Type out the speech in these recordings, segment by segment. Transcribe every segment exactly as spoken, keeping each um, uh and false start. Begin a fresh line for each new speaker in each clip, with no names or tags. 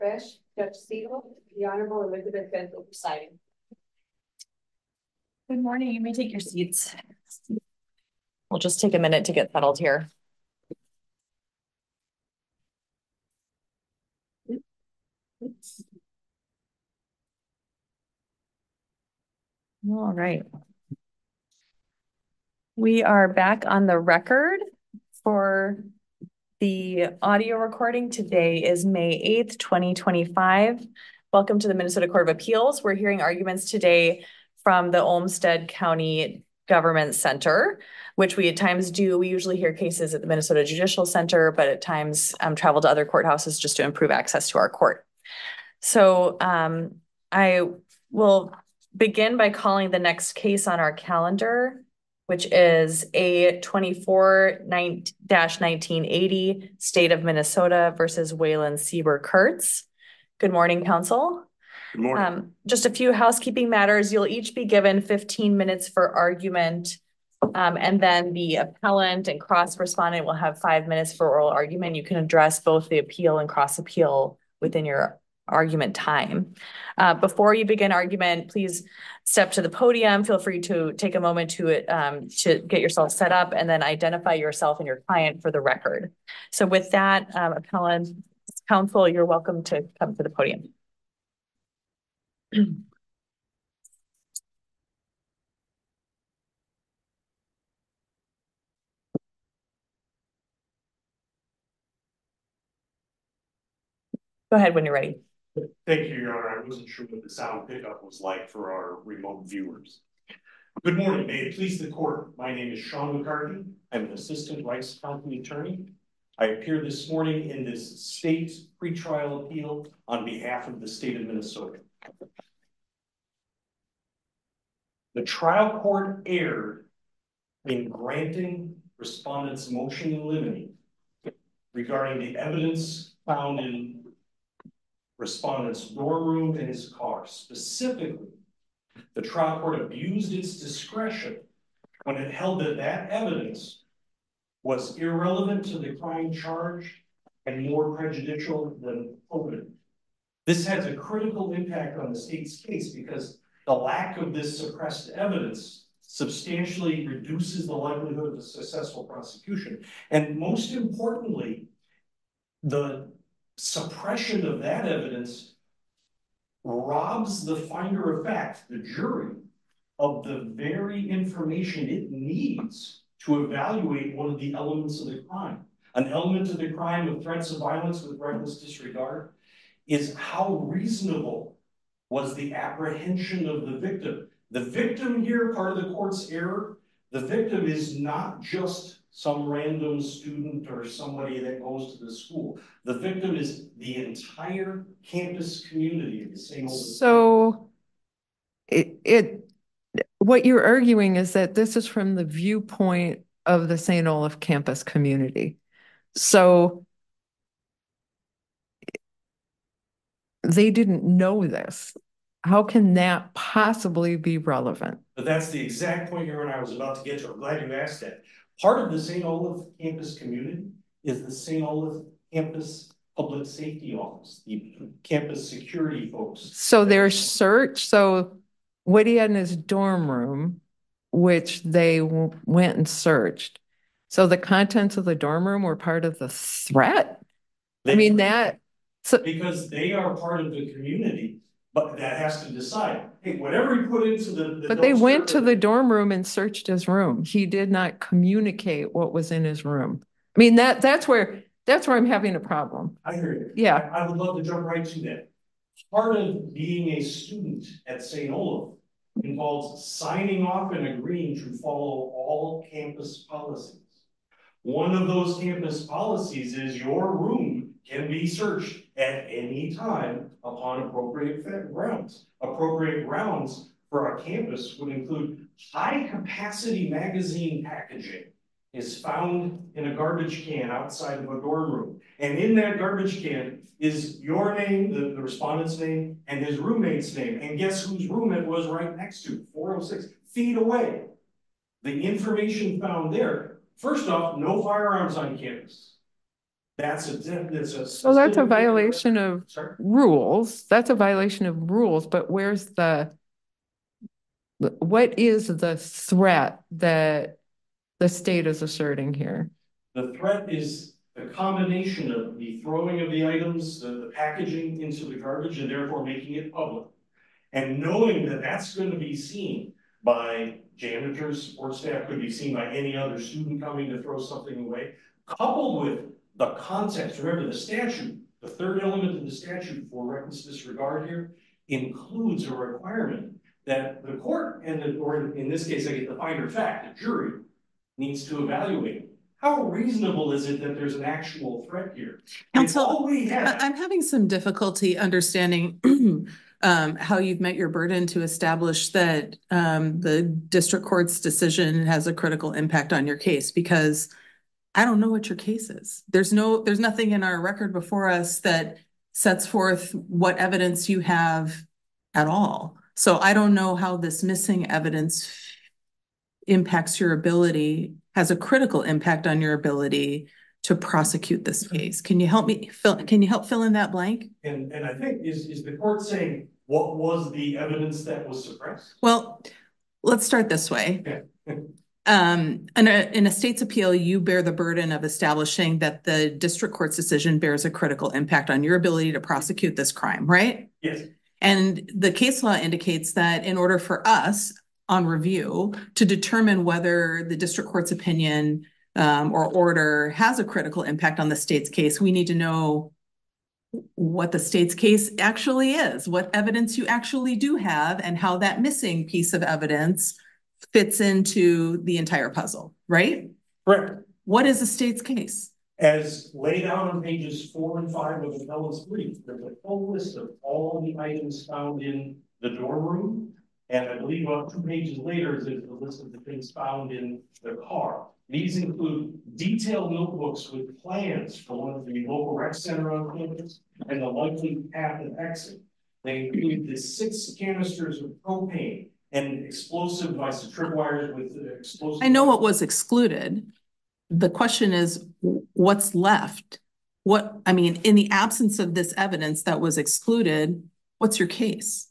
Fresh, Judge Siegel, the Honorable Elizabeth Benzel presiding.
Good morning. You may take your seats. We'll just take a minute to get settled here. All right. We are back on the record for the audio recording. Today is May eighth, twenty twenty-five. Welcome to the Minnesota Court of Appeals. We're hearing arguments today from the Olmsted County Government Center, which we at times do. We usually hear cases at the Minnesota Judicial Center, but at times um, travel to other courthouses just to improve access to our court. So um, I will begin by calling the next case on our calendar, which is A twenty-four dash nineteen eighty, State of Minnesota versus Waylon Sieber-Kurtz. Good morning, counsel.
Good morning.
Um, just a few housekeeping matters. You'll each be given fifteen minutes for argument, um, and then the appellant and cross-respondent will have five minutes for oral argument. You can address both the appeal and cross-appeal within your argument time. Uh, before you begin argument, please step to the podium. Feel free to take a moment to um, to get yourself set up and then identify yourself and your client for the record. So with that, um, appellant, counsel, you're welcome to come to the podium. Go ahead when you're ready.
Thank you, Your Honor. I wasn't sure what the sound pickup was like for our remote viewers. Good morning. May it please the court. My name is Sean McCarthy. I'm an assistant Rice County attorney. I appear this morning in this state pretrial appeal on behalf of the state of Minnesota. The trial court erred in granting respondent's motion in limine regarding the evidence found in respondent's dorm room and his car. Specifically, the trial court abused its discretion when it held that that evidence was irrelevant to the crime charge and more prejudicial than probative. This has a critical impact on the state's case because the lack of this suppressed evidence substantially reduces the likelihood of a successful prosecution. And most importantly, the suppression of that evidence robs the finder of fact, the jury, of the very information it needs to evaluate one of the elements of the crime. An element of the crime of threats of violence with reckless disregard is how reasonable was the apprehension of the victim. The victim here, part of the court's error, the victim is not just some random student or somebody that goes to the school. The victim is the entire campus community of the same.
So it, it what you're arguing is that this is from the viewpoint of the Saint Olaf campus community. So they didn't know this. How can that possibly be relevant?
But that's the exact point here, and I was about to get to. I'm glad you asked that. Part of the Saint Olaf campus community is the Saint Olaf campus public safety office, the campus security folks.
So there's search. So what he had in his dorm room, which they w- went and searched. So the contents of the dorm room were part of the threat.
They,
I mean that. So
because they are part of the community. But that has to decide, hey, whatever he put into the, the
But they went to the dorm room and searched his room. He did not communicate what was in his room. I mean, that that's where that's where I'm having a problem.
I hear you.
Yeah.
I, I would love to jump right to that. Part of being a student at Saint Olaf involves signing off and agreeing to follow all campus policies. One of those campus policies is your room can be searched at any time upon appropriate grounds. Appropriate grounds for our campus would include high capacity magazine packaging is found in a garbage can outside of a dorm room. And in that garbage can is your name, the, the respondent's name, and his roommate's name. And guess whose room it was right next to? four oh six feet away. The information found there, first off, no firearms on campus. That's a, that's a.
So that's a violation of
Sorry?
rules. That's a violation of rules, but where's the, what is the threat that the state is asserting here?
The threat is the combination of the throwing of the items, the, the packaging into the garbage, and therefore making it public. And knowing that that's going to be seen by janitors, support staff, could be seen by any other student coming to throw something away, coupled with the context. Remember, the statute, the third element of the statute for reckless disregard here includes a requirement that the court, and the, or in this case, I get the finer fact, the jury needs to evaluate. How reasonable is it that there's an actual threat here?
Counsel,
all we have,
I'm having some difficulty understanding um, how you've met your burden to establish that um, the district court's decision has a critical impact on your case, because I don't know what your case is. There's no, there's nothing in our record before us that sets forth what evidence you have at all. So I don't know how this missing evidence impacts your ability, has a critical impact on your ability to prosecute this case. Can you help me fill, can you help fill in that blank?
and, and I think, is, is the court saying what was the evidence that was suppressed?
Well, let's start this way.
Okay.
Um, in a, in a state's appeal, you bear the burden of establishing that the district court's decision bears a critical impact on your ability to prosecute this crime, right?
Yes.
And the case law indicates that in order for us on review to determine whether the district court's opinion um, or order has a critical impact on the state's case, we need to know what the state's case actually is, what evidence you actually do have, and how that missing piece of evidence fits into the entire puzzle, right?
Correct.
What is the state's case?
As laid out on pages four and five of the appellant's brief, there's a full list of all the items found in the dorm room. And I believe about two pages later, there's a list of the things found in the car. These include detailed notebooks with plans for one of the local rec center on campus and the likely path and exit. They include the six canisters of propane and explosive devices, tripwires with uh, explosive.
I know what was excluded. The question is, what's left? What, I mean, in the absence of this evidence that was excluded, what's your case?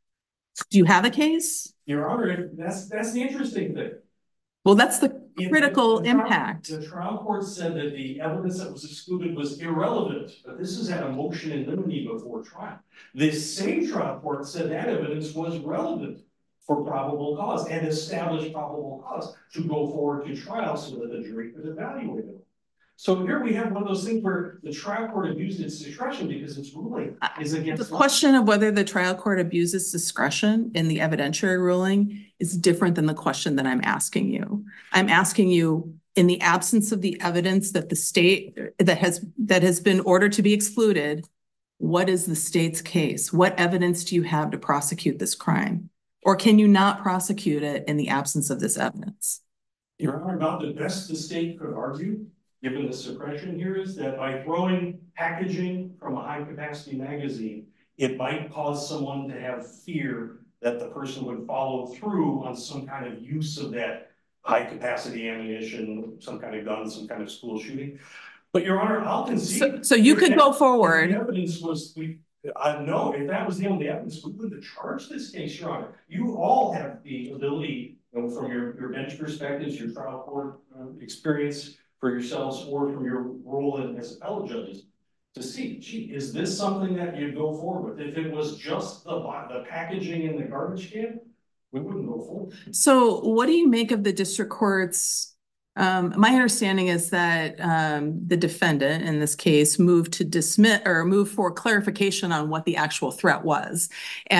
Do you have a case?
Your Honor, that's that's the interesting thing.
Well, that's the
If
critical
the, the trial,
impact.
The trial court said that the evidence that was excluded was irrelevant, but this is at a motion in limine before trial. This same trial court said that evidence was relevant for probable cause and established probable cause to go forward to trial so that the jury could evaluate it. So here we have one of those things where the trial court abused its discretion because its ruling is against
The question of whether the trial court abuses discretion in the evidentiary ruling is different than the question that I'm asking you. I'm asking you, in the absence of the evidence that the state that has that has been ordered to be excluded, what is the state's case? What evidence do you have to prosecute this crime? Or can you not prosecute it in the absence of this evidence?
Your Honor, about the best the state could argue, given the suppression here, is that by throwing packaging from a high capacity magazine, it might cause someone to have fear that the person would follow through on some kind of use of that high capacity ammunition, some kind of gun, some kind of school shooting. But Your Honor, I'll concede.
So, so you could go forward.
The evidence was, we, I know if that was the only evidence, we wouldn't have charged this case, Your Honor. You all have the ability, you know, from your, your bench perspectives, your trial court uh, experience, for yourselves or from your role in, as appellate judges to see, gee, is this something that you'd go forward with? If it was just the, the packaging in the garbage can, we wouldn't go forward.
So what do you make of the district court's, um, my understanding is that um, the defendant in this case moved to dismiss or move for clarification on what the actual threat was.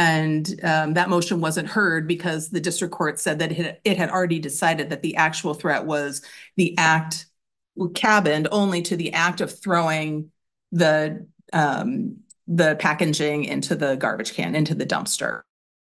And um, that motion wasn't heard because the district court said that it, it had already decided that the actual threat was the act cabined only to the act of throwing the um, the packaging into the garbage can, into the dumpster.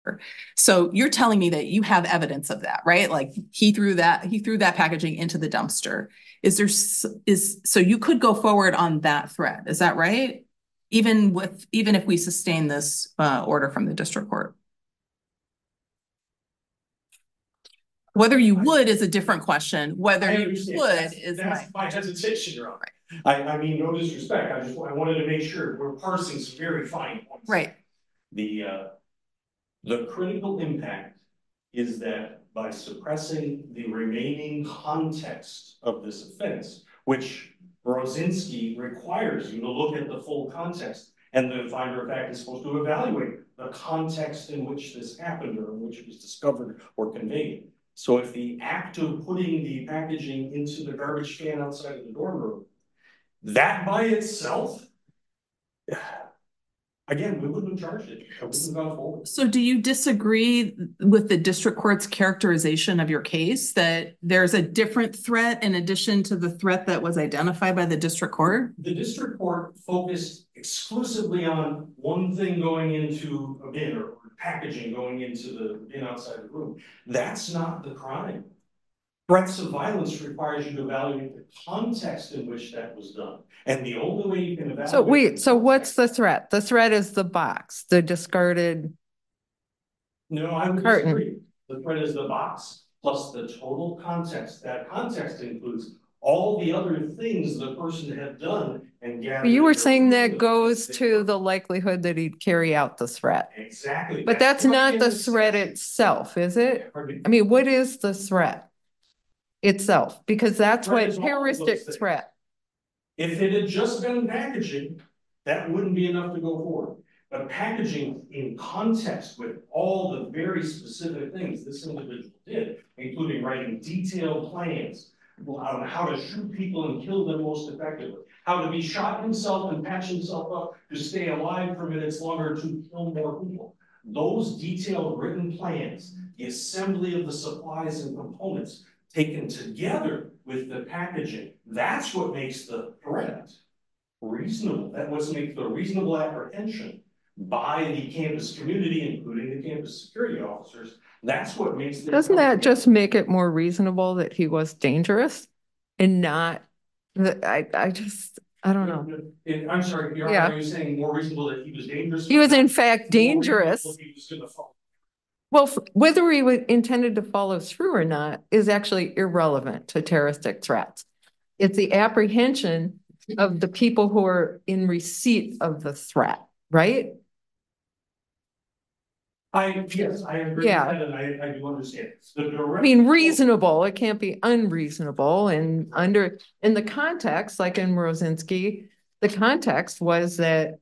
So you're telling me that you have evidence of that, right? Like he threw that he threw that packaging into the dumpster. Is there is so you could go forward on that threat? Is that right? Even with even if we sustain this uh, order from the district court. Whether you would is a different question. Whether
I
you
understand.
would
That's-
is
That's
my.
my hesitation, Your Honor. I, I mean, no disrespect, I just, I wanted to make sure we're parsing some very fine points.
Right.
The, uh, the critical impact is that by suppressing the remaining context of this offense, which Brozinski requires you to look at the full context, and the finder of fact is supposed to evaluate the context in which this happened or in which it was discovered or conveyed. So if the act of putting the packaging into the garbage can outside of the dorm room, that by itself, again, we wouldn't have charged it. I wouldn't have gone forward.
So do you disagree with the district court's characterization of your case that there's a different threat in addition to the threat that was identified by the district court?
The district court focused exclusively on one thing going into a bin or packaging going into the bin outside the room. That's not the crime. Threats of violence requires you to evaluate the context in which that was done. And the only way you can evaluate.
So wait, so what's the threat? The threat is the box, the discarded.
No, I would
Curtain.
disagree. The threat is the box plus the total context. That context includes all the other things the person had done and gathered.
You were
their
saying that
proof.
goes to the likelihood that he'd carry out the threat.
Exactly.
But that's not
what
the
it is.
threat itself, is it?
Pardon me?
I mean, what is the threat itself? Because that's
Threat
what
is all of
terroristic
those things.
threat.
If it had just been packaging, that wouldn't be enough to go forward. But packaging in context with all the very specific things this individual did, including writing detailed plans on how to shoot people and kill them most effectively, how to be shot himself and patch himself up to stay alive for minutes longer to kill more people. Those detailed written plans, the assembly of the supplies and components taken together with the packaging, that's what makes the threat reasonable. That was makes the reasonable apprehension by the campus community, including the campus security officers. That's what makes the
Doesn't that just make it more reasonable that he was dangerous and not, that I, I just, I don't know.
And I'm sorry, Your Honor,
Yeah.
are you saying more reasonable that he was dangerous?
He was in fact
More
dangerous.
reasonable he was gonna fall?
Well, f- whether he was intended to follow through or not is actually irrelevant to terroristic threats. It's the apprehension of the people who are in receipt of the threat, right?
I, yes, I agree with
Yeah.
that, and I, I do understand. The
I
direct.
mean, reasonable, it can't be unreasonable and under, in the context, like in Rosinski, the context was that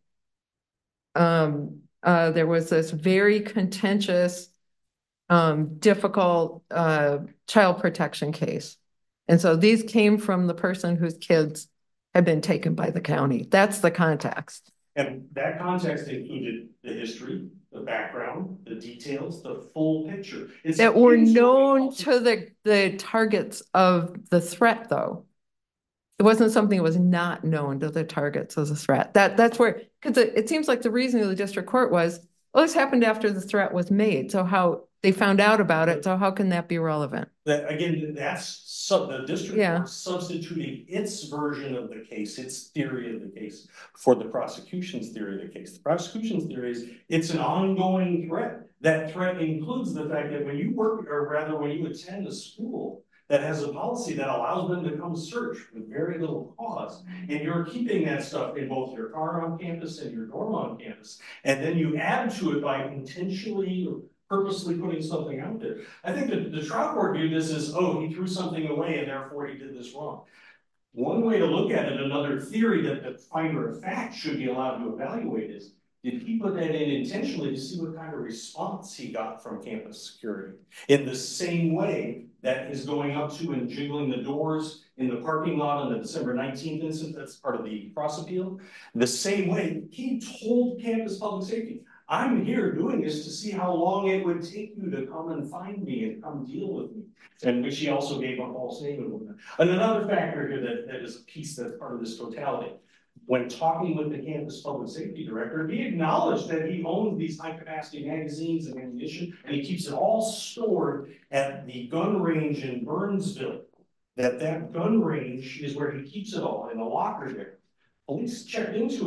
um, uh, there was this very contentious, um, difficult, uh, child protection case. And so these came from the person whose kids had been taken by the county. That's the context.
And that context included the history, the background, the details, the full picture. It's
That were
akin to what we
known
also-
to the, the targets of the threat, though. It wasn't something that was not known to the targets as a threat. That, that's where, because it, it seems like the reason of the district court was, well, this happened after the threat was made. So how, they found out about it, so how can that be relevant?
That, again, that's sub, the district
Yeah.
court substituting its version of the case, its theory of the case for the prosecution's theory of the case. The prosecution's theory is it's an ongoing threat. That threat includes the fact that when you work, or rather when you attend a school that has a policy that allows them to come search with very little cause, and you're keeping that stuff in both your car on campus and your dorm on campus, and then you add to it by intentionally or purposely putting something out there. I think that the trial court viewed this as, oh, he threw something away and therefore he did this wrong. One way to look at it, another theory that the finder of fact should be allowed to evaluate is, did he put that in intentionally to see what kind of response he got from campus security? In the same way that is going up to and jiggling the doors in the parking lot on the December nineteenth incident, that's part of the cross appeal. The same way he told campus public safety, I'm here doing this to see how long it would take you to come and find me and come deal with me. And which he also gave a false name. And another factor here that, that is a piece that's part of this totality. When talking with the campus public safety director, he acknowledged that he owns these high capacity magazines and ammunition, and he keeps it all stored at the gun range in Burnsville. That that gun range is where he keeps it all in a locker there. Police checked into it.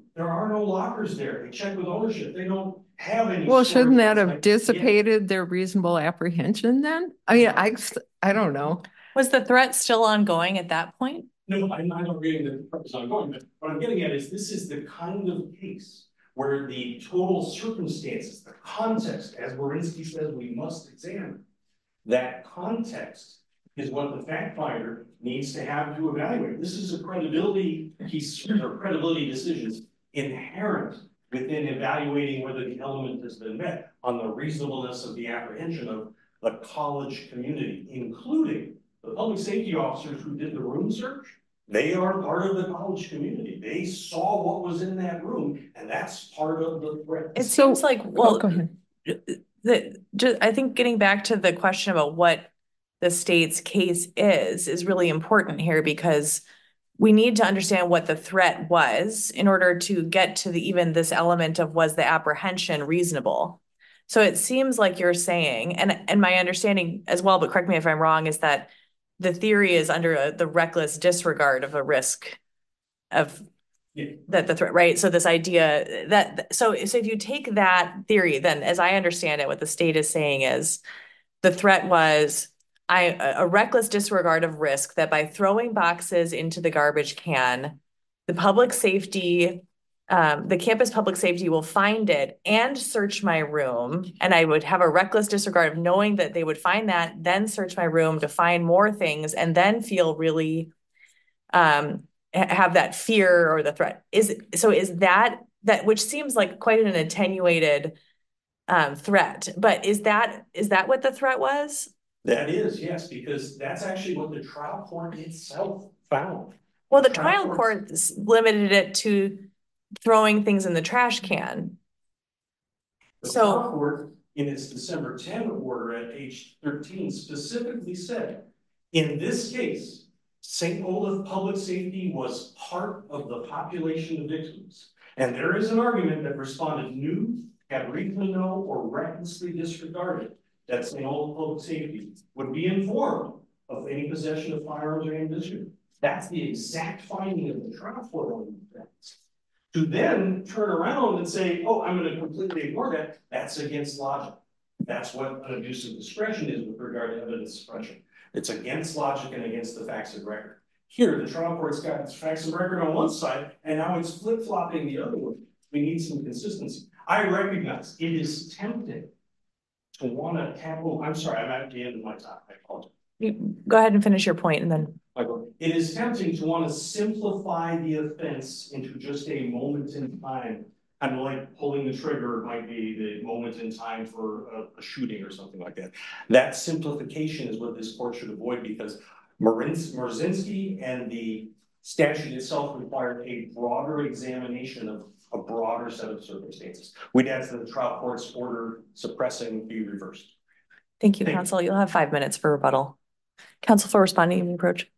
there are no lockers there. They check with ownership. They don't have any.
Well, shouldn't that
storage.
have
Like,
dissipated their reasonable apprehension then? I mean, I, I don't know.
Was the threat still ongoing at that point?
No, I'm not agreeing that the purpose is ongoing, but what I'm getting at is this is the kind of case where the total circumstances, the context, as Marinsky says, we must examine. That context is what the fact finder needs to have to evaluate. This is a credibility piece or credibility decisions inherent within evaluating whether the element has been met on the reasonableness of the apprehension of the college community, including the public safety officers who did the room search. They are part of the college community. They saw what was in that room, and that's part of the threat.
It seems like, well,
Oh, go ahead.
the, just, I think getting back to the question about what the state's case is, is really important here because we need to understand what the threat was in order to get to the, even this element of was the apprehension reasonable? So it seems like you're saying, and, and my understanding as well, but correct me if I'm wrong, is that the theory is under a, the reckless disregard of a risk of
Yeah.
that the threat, right? So this idea that, so, so if you take that theory, then as I understand it, what the state is saying is the threat was I, a reckless disregard of risk that by throwing boxes into the garbage can, the public safety, um, the campus public safety will find it and search my room. And I would have a reckless disregard of knowing that they would find that, then search my room to find more things and then feel really, um, have that fear or the threat. Is so is that that which seems like quite an attenuated um threat, but is that is that what the threat was?
That is, yes, because that's actually what the trial court itself found.
Well, the
The
trial
trial
court limited it to throwing things in the trash can.
The
So-
trial court, in its December tenth order at page thirteen, specifically said, in this case, Saint Olaf Public Safety was part of the population of victims. And there is an argument that respondent knew, had reason to know, or recklessly disregarded that Saint Olaf Public Safety would be informed of any possession of firearms or ammunition. That's the exact finding of the trial court on that. To then turn around and say, oh, I'm going to completely ignore that, that's against logic. That's what an abuse of discretion is with regard to evidence suppression. It's against logic and against the facts of record. Here, the trial court's got its facts of record on one side, and now it's flip-flopping the other one. We need some consistency. I recognize it is tempting to want to have, oh, I'm sorry, I'm at the end of my time. I apologize.
You go ahead and finish your point and then.
It is tempting to want to simplify the offense into just a moment in time, kind of like pulling the trigger might be the moment in time for a, a shooting or something like that. That simplification is what this court should avoid because Marins, Marzinski and the statute itself required a broader examination of a broader set of circumstances. We'd ask that the trial court's order suppressing be reversed.
Thank you,
Thank
counsel. You'll have five minutes for rebuttal. Counsel for responding approach.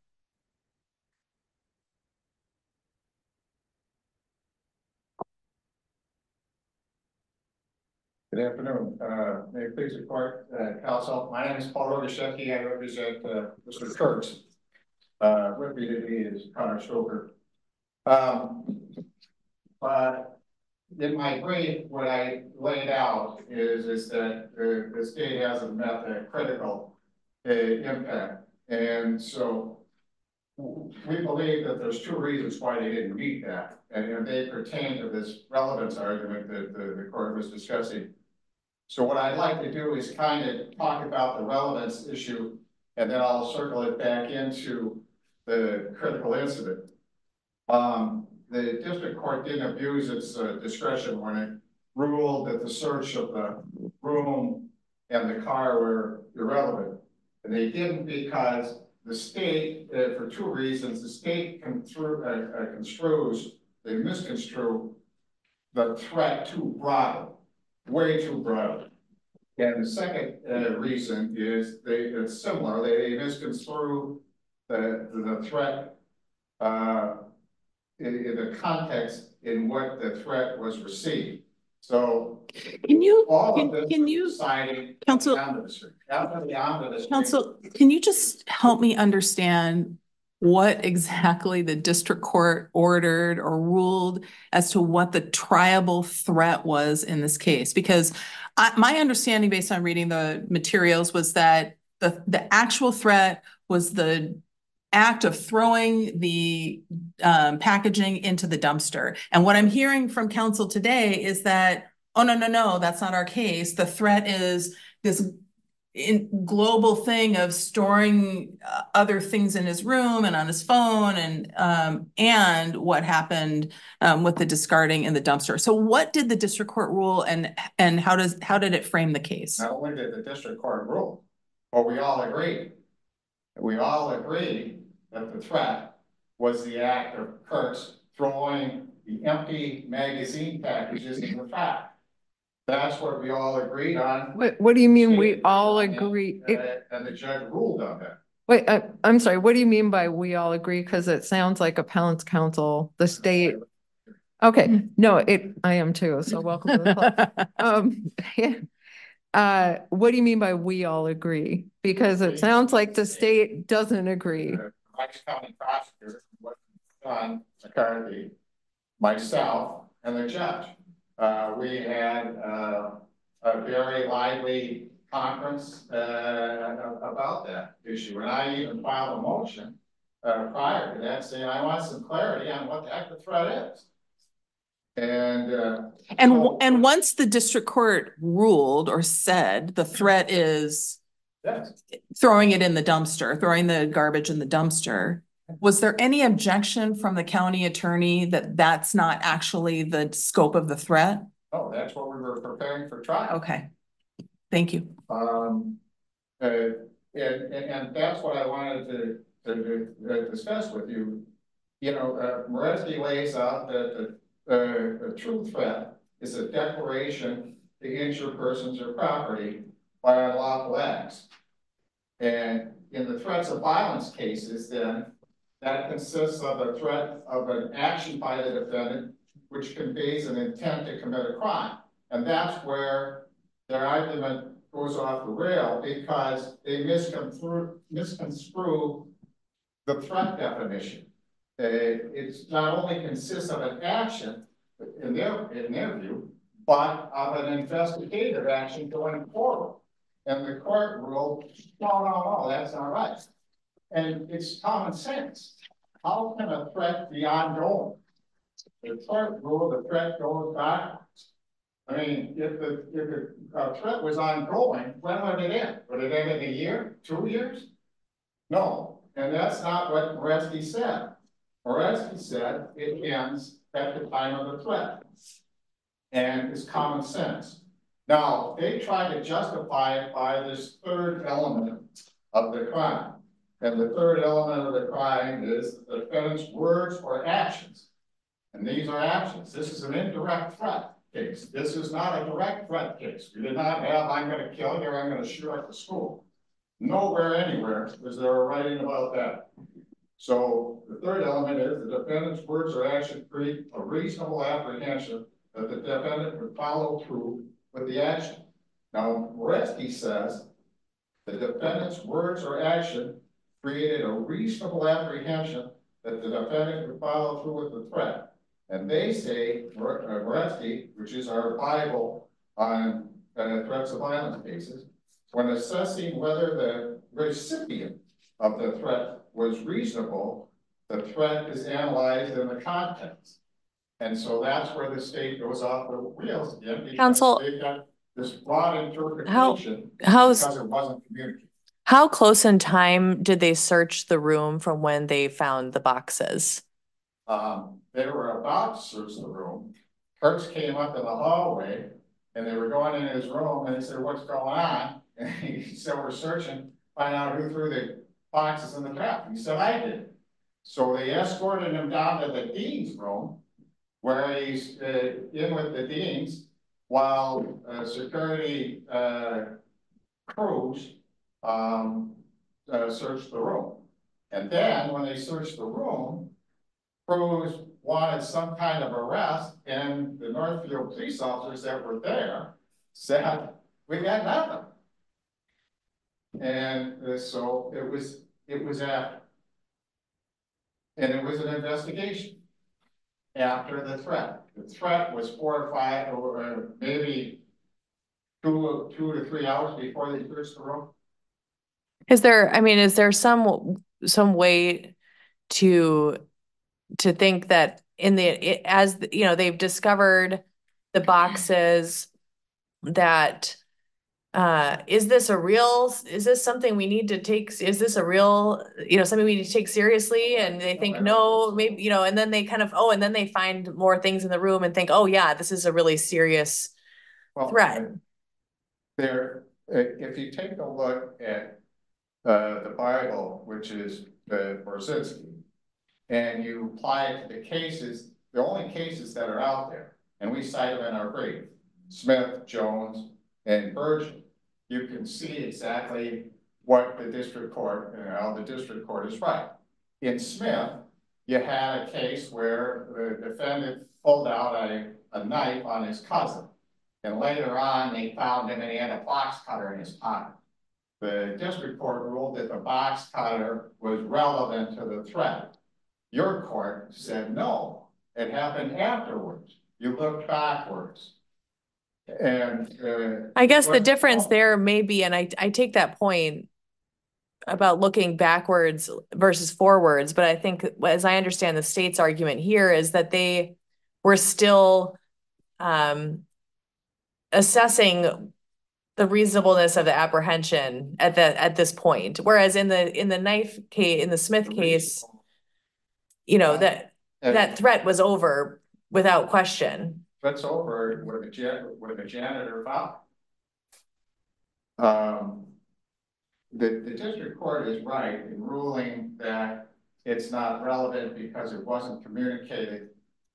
Good afternoon. Uh, may it please the court, uh, counsel. My name is Paul Rodashevsky. I represent uh, Mister Kurtz. Uh, with me today is Connor Stoker. Um, but in my brief, what I laid out is, is that uh, the state hasn't met a critical uh, impact. And so we believe that there's two reasons why they didn't meet that. And you know, they pertain to this relevance argument that the, the court was discussing. So what I'd like to do is kind of talk about the relevance issue, and then I'll circle it back into the critical incident. Um, the district court didn't abuse its uh, discretion when it ruled that the search of the room and the car were irrelevant. And they didn't because the state, uh, for two reasons, the state con through, uh, uh, construes, they misconstrue the threat too broad. Way too broad. And the second uh, reason is they it's similar. They misconstrue the, the threat uh, in, in the context in what the threat was received. So
Can you,
all
can,
of this
can you,
decided
counsel,
after the, after the, after the
counsel, can you just help me understand what exactly the district court ordered or ruled as to what the triable threat was in this case? Because I, my understanding based on reading the materials was that the, the actual threat was the act of throwing the um, packaging into the dumpster. And what I'm hearing from counsel today is that, oh, no, no, no, that's not our case. The threat is this in global thing of storing uh, other things in his room and on his phone and um, and what happened um, with the discarding in the dumpster. So what did the district court rule and and how does how did it frame the case?
Not only did the district court rule, but we all agreed. We all agreed that the threat was the act of Kurtz throwing the empty magazine packages in the trash. That's what we all agreed on.
What, what do you mean we all agree?
And, uh, and the judge ruled on that.
Wait, I, I'm sorry, what do you mean by we all agree? Because it sounds like appellant's counsel, the state. Okay, no, it, I am too, so welcome to the club. Um, yeah. Uh, what do you mean by we all agree? Because it sounds like the state doesn't agree.
The Rice County prosecutor, John McCarthy, myself, and the judge. Uh, we had uh, a very lively conference uh, about that issue, and I even filed a motion uh, prior to that saying I want some clarity on what the heck the threat is. And uh,
And
so,
and once the district court ruled or said the threat is
yes.
throwing it in the dumpster, throwing the garbage in the dumpster, was there any objection from the county attorney that that's not actually the scope of the threat?
Oh, that's what we were preparing for trial.
Okay, thank you.
Um, uh, and, and, and that's what I wanted to, to, to discuss with you. You know, uh, Moresky lays out that the Uh, a true threat is a declaration to injure persons or property by unlawful acts. And in the threats of violence cases, then that consists of a threat of an action by the defendant which conveys an intent to commit a crime. And that's where their argument goes off the rail because they misconstrue, misconstrue the threat definition. Uh, it's not only consists of an action in their in their view, but of an investigative action going forward. And the court ruled, no, no, no, that's not right. And it's common sense. How can a threat be ongoing? The court ruled the threat goes backwards. I mean, if the if the uh, threat was ongoing, when would it end? Would it end in a year, two years? No, and that's not what Moresky said. Moresky said it ends at the time of the threat, and it's common sense. Now, they try to justify it by this third element of the crime. And the third element of the crime is the defendant's words or actions. And these are actions. This is an indirect threat case. This is not a direct threat case. We did not have, I'm going to kill you, or I'm going to shoot up the school. Nowhere, anywhere was there a writing about that. So the third element is the defendant's words or action create a reasonable apprehension that the defendant would follow through with the action. Now, Moresky says the defendant's words or action created a reasonable apprehension that the defendant would follow through with the threat. And they say, Moresky, which is our Bible on uh, threats of violence cases, when assessing whether the recipient of the threat was reasonable, the threat is analyzed in the context. And so that's where the state goes off the wheels again.
Counsel,
they got this broad interpretation
how,
because it wasn't communicated.
How close in time did they search the room from when they found the boxes?
Um, they were about to search the room. Kurtz came up in the hallway and they were going in his room and he said, what's going on? And he said, we're searching, find out who threw the boxes in the trap. He said, I did. So they escorted him down to the dean's room where he's uh, in with the deans while uh, security uh, crews um, uh, searched the room. And then when they searched the room, crews wanted some kind of arrest, and the Northfield police officers that were there said, we got nothing. And uh, so it was, it was after. and it was an investigation after the threat. The threat was four or five or maybe two, two to three hours before they searched the room.
Is there, I mean, is there some, some way to, to think that in the, it- as, you know, they've discovered the boxes that, uh, is this a real, is this something we need to take, is this a real, you know, something we need to take seriously? And they think, no, maybe, you know, and then they kind of, oh, and then they find more things in the room and think, oh yeah, this is a really serious
Well,
threat.
There, uh, if you take a look at uh, the Bible, which is the Brzezinski, and you apply it to the cases, the only cases that are out there, and we cite them in our brief, Smith, Jones, and Virgin, you can see exactly what the district court, you know, the district court is right. In Smith, you had a case where the defendant pulled out a, a knife on his cousin. And later on, they found him and he had a box cutter in his pocket. The district court ruled that the box cutter was relevant to the threat. Your court said no, it happened afterwards. You look backwards. And uh,
I guess the difference there may be, and I, I take that point about looking backwards versus forwards, but I think, as I understand the state's argument here, is that they were still um, assessing the reasonableness of the apprehension at the at this point. Whereas in the in the knife case, in the Smith case, you know, that that threat was over without question.
Threat's over with a jan with a janitor found. Um, the, the district court is right in ruling that it's not relevant because it wasn't communicated,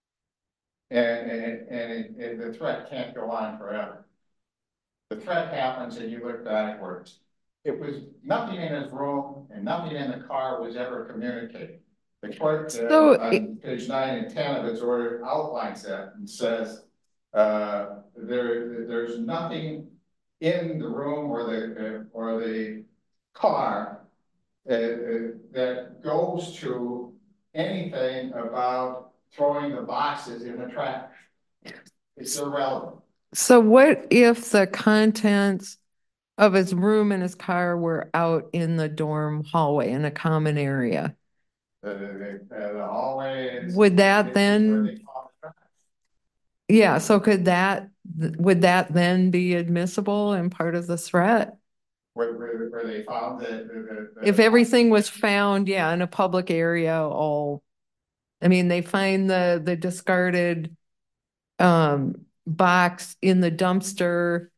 and and, and it, it, the threat can't go on forever. The threat happens and you look backwards. It was nothing in his room and nothing in the car was ever communicated. The court uh,
So
on
it,
page nine and ten of its order outlines that and says uh, there there's nothing in the room or the uh, or the car uh, uh, that goes to anything about throwing the boxes in the trash. It's irrelevant.
so what if the contents of his room and his car were out in the dorm hallway in a common area?
The, the, the, the hallway is.
Would that then, yeah, so could that, would that then be admissible and part of the threat?
Where, where, where they found the, the, the.
If everything was found, yeah, in a public area, all, I mean, they find the, the discarded um, box in the dumpster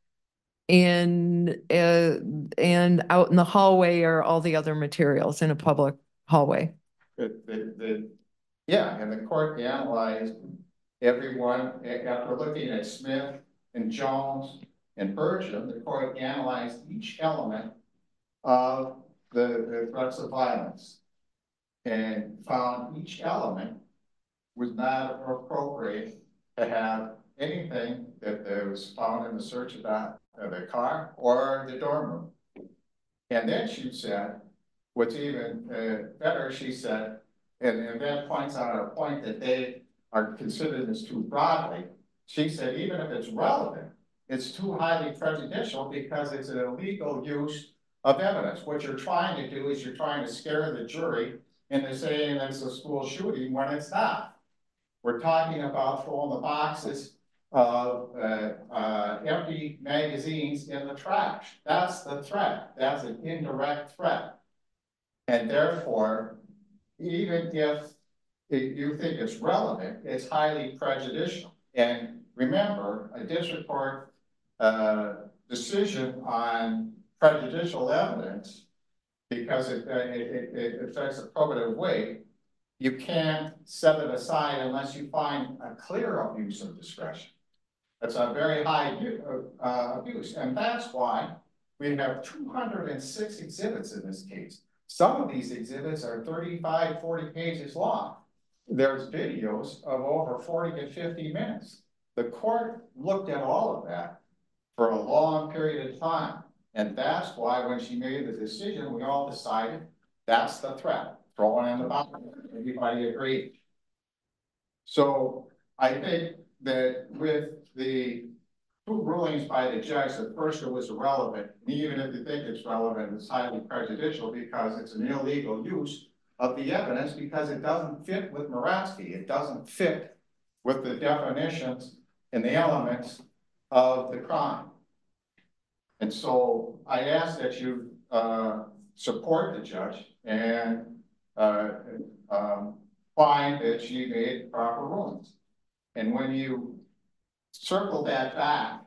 and, uh, and out in the hallway are all the other materials in a public hallway.
The, the, the, yeah, and the court analyzed everyone after looking at Smith and Jones and Burcham. The court analyzed each element of the, the threats of violence and found each element was not appropriate to have anything that was found in the search of the, of the car or the dorm room. And then she said, what's even uh, better, she said, and, and that points out a point that they are considered this too broadly. She said, even if it's relevant, it's too highly prejudicial because it's an illegal use of evidence. What you're trying to do is you're trying to scare the jury into saying it's a school shooting when it's not. We're talking about throwing the boxes of uh, uh, empty magazines in the trash. That's the threat. That's an indirect threat. And therefore, even if you think it's relevant, it's highly prejudicial. And remember, a district court uh, decision on prejudicial evidence, because it, it, it affects a probative weight, you can't set it aside unless you find a clear abuse of discretion. That's a very high uh, abuse. And that's why we have two hundred six exhibits in this case. Some of these exhibits are thirty-five, forty pages long. There's videos of over forty to fifty minutes. The court looked at all of that for a long period of time. And that's why when she made the decision, we all decided that's the threat. throwing in the bucket. Everybody agreed. So I think that with the two rulings by the judge, the first it was irrelevant, and even if you think it's relevant, it's highly prejudicial because it's an illegal use of the evidence because it doesn't fit with Moravsky. It doesn't fit with the definitions and the elements of the crime. And so I ask that you uh, support the judge and uh, um, find that she made proper rulings. And when you circle that back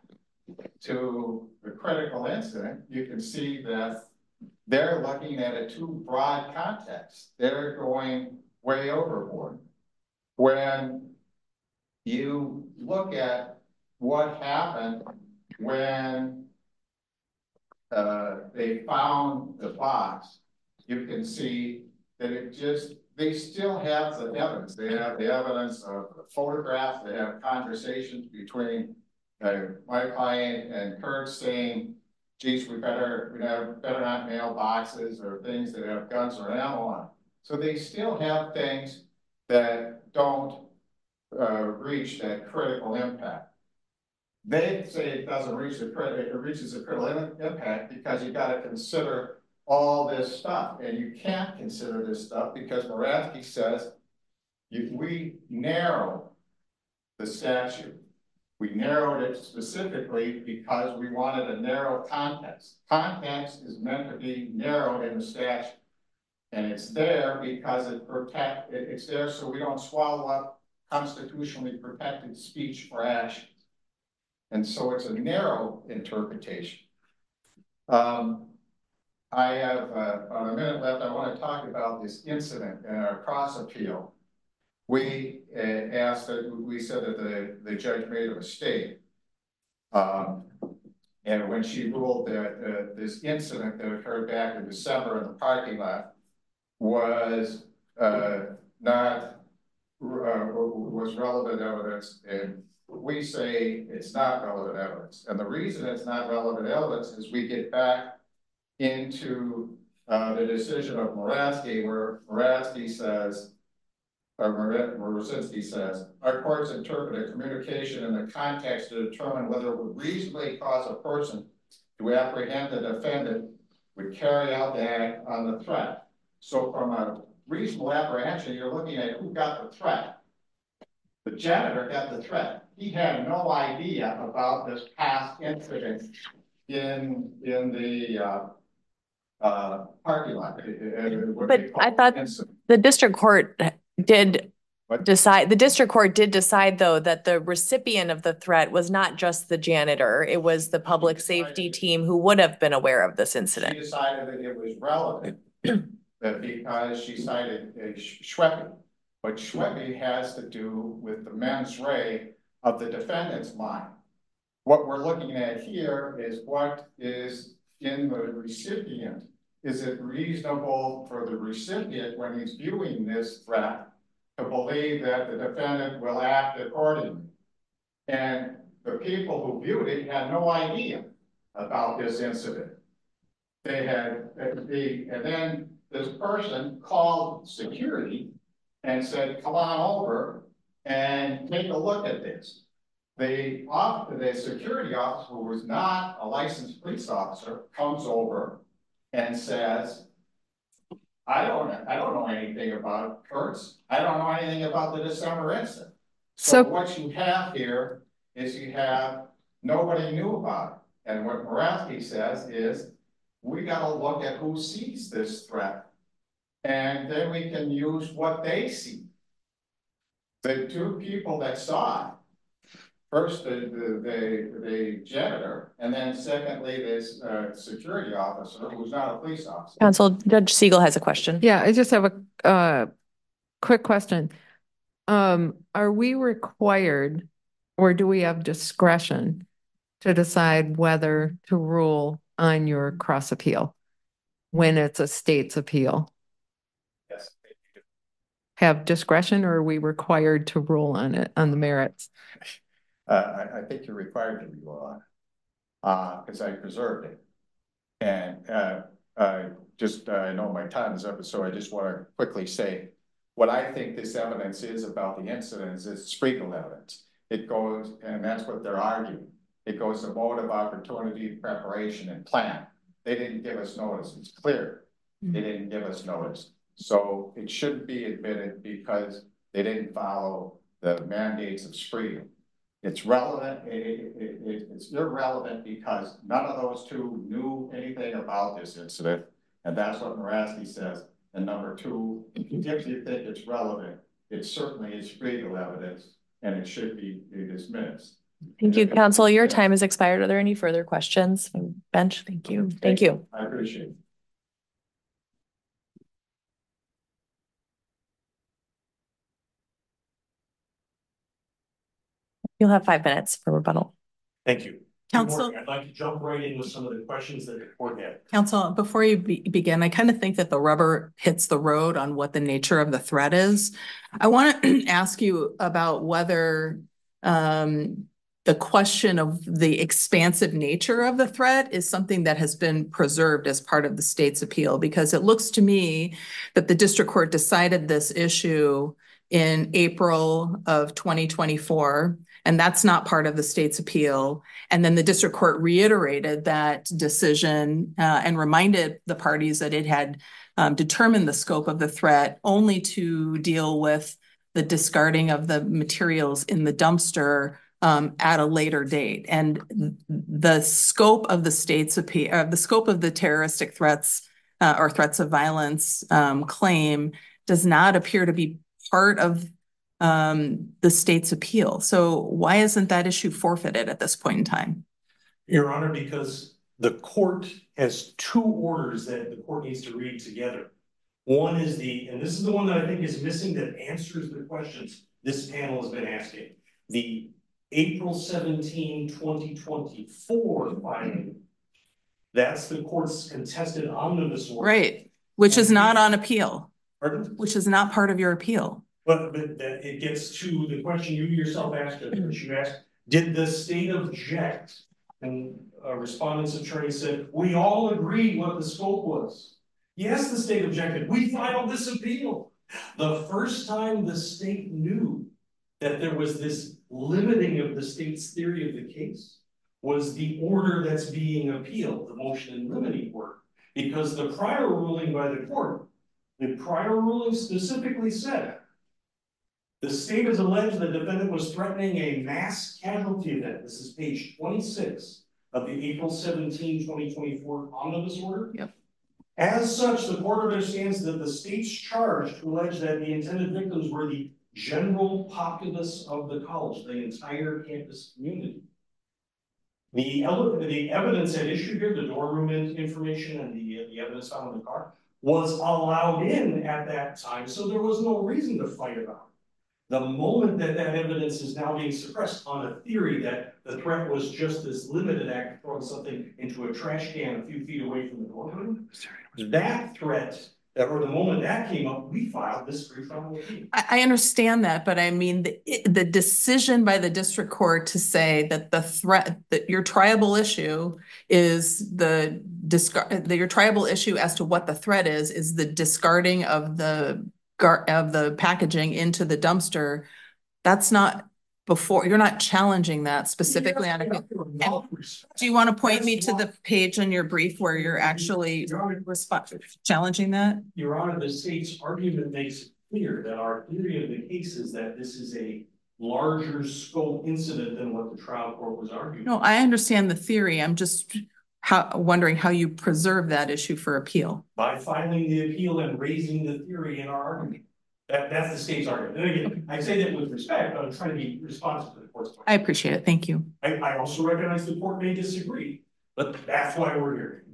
to the critical incident, you can see that they're looking at a too broad context. They're going way overboard. When you look at what happened when uh, they found the box, you can see that it just, they still have the evidence. They have the evidence of the photographs. They have conversations between uh, my client and Kurt saying, geez, we better, we have, better not mail boxes or things that have guns or ammo on. So they still have things that don't uh, reach that critical impact. They say it doesn't reach the critical, it reaches a critical impact because you got to consider all this stuff, and you can't consider this stuff because Moravsky says if we narrow the statute, we narrowed it specifically because we wanted a narrow context. Context is meant to be narrowed in the statute, and it's there because it protect. It, it's there so we don't swallow up constitutionally protected speech or actions, and so it's a narrow interpretation. Um, I have uh, about a minute left. I want to talk about this incident in our cross appeal. We uh, asked that we said that the, the judge made a mistake. Um, and when she ruled that uh, this incident that occurred back in December in the parking lot was uh, not uh, was relevant evidence, and we say it's not relevant evidence. And the reason it's not relevant evidence is we get back into uh, the decision of Moravsky, where Moravsky says, or Moravsky says, our courts interpret a communication in the context to determine whether it would reasonably cause a person to apprehend the defendant would carry out the act on the threat. So from a reasonable apprehension, you're looking at who got the threat. The janitor got the threat. He had no idea about this past incident in, in the uh, uh, parking lot.
But I thought incident. The district court did what? decide, the district court did decide though that the recipient of the threat was not just the janitor, it was the public safety team who would have been aware of this incident.
She decided that it was relevant that because she cited uh, Schweppe, but Schweppe has to do with the mens rea of the defendant's mind. What we're looking at here is what is in the recipient. Is it reasonable for the recipient when he's viewing this threat to believe that the defendant will act accordingly? And the people who viewed it had no idea about this incident. They had, the, and then this person called security and said, come on over and take a look at this. The, the security officer, who was not a licensed police officer, comes over and says, I don't, I don't know anything about Kurtz. I don't know anything about the December incident. So, so what you have here is you have nobody knew about it. And what Moravsky says is, we got to look at who sees this threat, and then we can use what they see. The two people that saw it, first, the, the, the, the janitor, and then secondly, this uh, security officer who's not a police officer.
Counsel, Judge Siegel has a question.
Yeah, I just have a uh, quick question. Um, are we required, or do we have discretion to decide whether to rule on your cross appeal when it's a state's appeal?
Yes.
Have discretion, or are we required to rule on it, on the merits?
Uh, I, I think you're required to rule on it because uh, I preserved it. And uh, uh, just, uh, I know my time is up, so I just want to quickly say, what I think this evidence is about the incidents is Spiegel evidence. It goes, and that's what they're arguing. It goes to motive, opportunity, preparation, and plan. They didn't give us notice. It's clear. They didn't give us notice. So it shouldn't be admitted because they didn't follow the mandates of Spiegel. It's relevant, it, it, it, it's irrelevant because none of those two knew anything about this incident. And that's what Morasky says. And number two, if you think it's relevant, it certainly is Spiegel evidence and it should be, be dismissed.
Thank you, counsel. Your time has expired. Are there any further questions from bench? Thank you. Thank you.
I appreciate it.
You'll have five minutes for rebuttal.
Thank you.
Counsel,
I'd like to jump right in with some of the questions that the court had.
Counsel, before you be begin, I kind of think that the rubber hits the road on what the nature of the threat is. I want to ask you about whether um, the question of the expansive nature of the threat is something that has been preserved as part of the state's appeal, because it looks to me that the district court decided this issue in April of twenty twenty-four. And that's not part of the state's appeal. And then the district court reiterated that decision uh, and reminded the parties that it had um, determined the scope of the threat only to deal with the discarding of the materials in the dumpster um, at a later date. And the scope of the state's appeal, uh, the scope of the terroristic threats uh, or threats of violence um, claim does not appear to be part of Um, the state's appeal. So why isn't that issue forfeited at this point in time?
Your Honor, because the court has two orders that the court needs to read together. One is the, and this is the one that I think is missing that answers the questions this panel has been asking. The April seventeenth, twenty twenty-four filing. That's the court's contested omnibus order.
Right, which is not on appeal.
Pardon?
Which is not part of your appeal.
But, but that it gets to the question you yourself asked, which you asked, did the state object? And a respondent's attorney said, we all agreed what the scope was. Yes, the state objected. We filed this appeal. The first time the state knew that there was this limiting of the state's theory of the case was the order that's being appealed, the motion in limine order. Because the prior ruling by the court, the prior ruling specifically said, the state has alleged the defendant was threatening a mass casualty event. This is page twenty-six of the April seventeenth, twenty twenty-four omnibus order.
Yep.
As such, the court understands that the state's charge to allege that the intended victims were the general populace of the college, the entire campus community. The, the evidence at issue here, the dorm room information and the, the evidence found in the car, was allowed in at that time, so there was no reason to fight about it. The moment that that evidence is now being suppressed on a theory that the threat was just this limited act of throwing something into a trash can a few feet away from the dorm room, that threat, or the moment that came up, we filed this brief on the appeal.
I, I understand that, but I mean, the, the decision by the district court to say that the threat, that your triable issue is the discard, that your triable issue as to what the threat is, is the discarding of the of the packaging into the dumpster. That's not before, you're not challenging that specifically on a. Do you want to point me to the page on your brief where you're actually challenging that?
Your Honor, the state's argument makes it clear that our theory of the case is that this is a larger scope incident than what the trial court was arguing.
No, I understand the theory. I'm just how, wondering how you preserve that issue for appeal.
By filing the appeal and raising the theory in our argument. That, that's the state's argument. And again, I say that with respect, but I'm trying to be responsive to the court's point.
I appreciate it. Thank you.
I, I also recognize the court may disagree, but that's why we're here.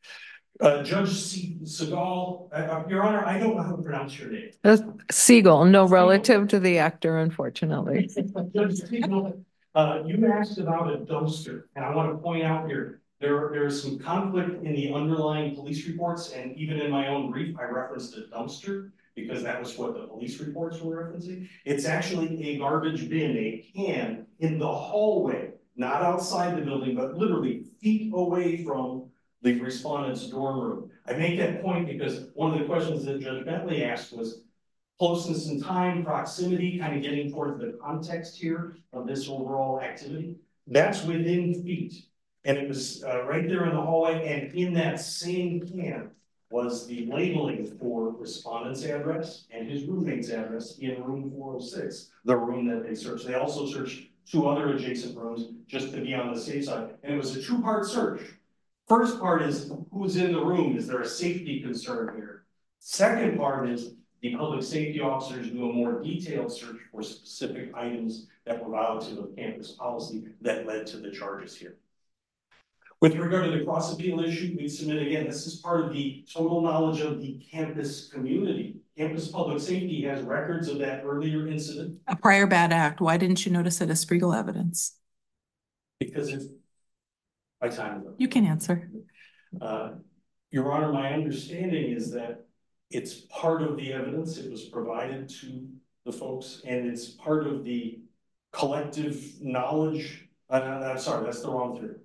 Uh, Judge C Segal, uh, Your Honor, I don't know how to pronounce your name.
Uh, Siegel, no relative to the actor, unfortunately.
Judge Siegel, uh, you asked about a dumpster, and I want to point out here, there, there's some conflict in the underlying police reports, and even in my own brief, I referenced a dumpster because that was what the police reports were referencing. It's actually a garbage bin, a can in the hallway, not outside the building, but literally feet away from the respondent's dorm room. I make that point because one of the questions that Judge Bentley asked was closeness in time, proximity, kind of getting towards the context here of this overall activity. That's within feet. And it was uh, right there in the hallway, and in that same can was the labeling for respondent's address and his roommate's address in room four oh six, the room that they searched. They also searched two other adjacent rooms just to be on the safe side. And it was a two-part search. First part is who's in the room? Is there a safety concern here? Second part is the public safety officers do a more detailed search for specific items that were violative of campus policy that led to the charges here. With regard to the cross appeal issue, we submit again, this is part of the total knowledge of the campus community. Campus public safety has records of that earlier incident.
A prior bad act. Why didn't you notice it as Spiegel evidence?
Because it's my time ago.
You can answer.
Uh, Your Honor, my understanding is that it's part of the evidence. It was provided to the folks, and it's part of the collective knowledge. Uh, I'm sorry, that's the wrong term.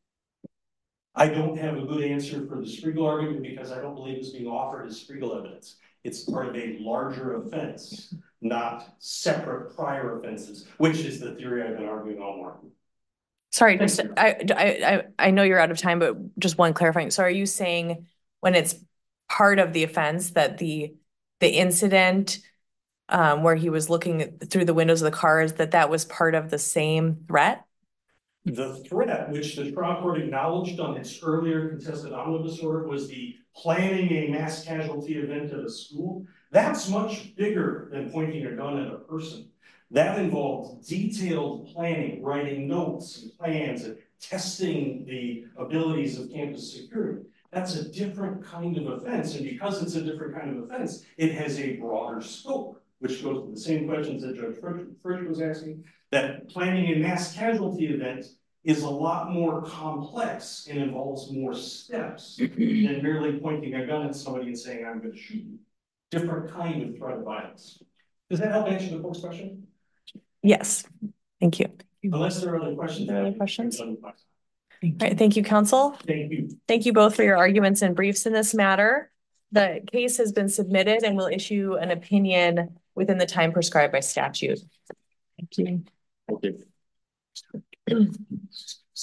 I don't have a good answer for the Spiegel argument because I don't believe it's being offered as Spiegel evidence. It's part of a larger offense, not separate prior offenses, which is the theory I've been arguing all morning.
Sorry, just, I, I, I, I know you're out of time, but just one clarifying. So are you saying when it's part of the offense that the, the incident um, where he was looking through the windows of the cars, that that was part of the same threat?
The threat, which the trial court acknowledged on its earlier contested omnibus order, was the planning a mass casualty event at a school. That's much bigger than pointing a gun at a person. That involved detailed planning, writing notes and plans, and testing the abilities of campus security. That's a different kind of offense, and because it's a different kind of offense, it has a broader scope, which goes to the same questions that Judge Frisch was asking, that planning a mass casualty event is a lot more complex and involves more steps than merely pointing a gun at somebody and saying, I'm going to shoot you. Different kind of threat of violence. Does that help answer the court's question?
Yes, thank you.
Unless there are other questions.
Are there other questions?
All
right, thank you, counsel.
Thank you.
Thank you both for your arguments and briefs in this matter. The case has been submitted and will issue an opinion within the time prescribed by statute. Thank you.
Okay.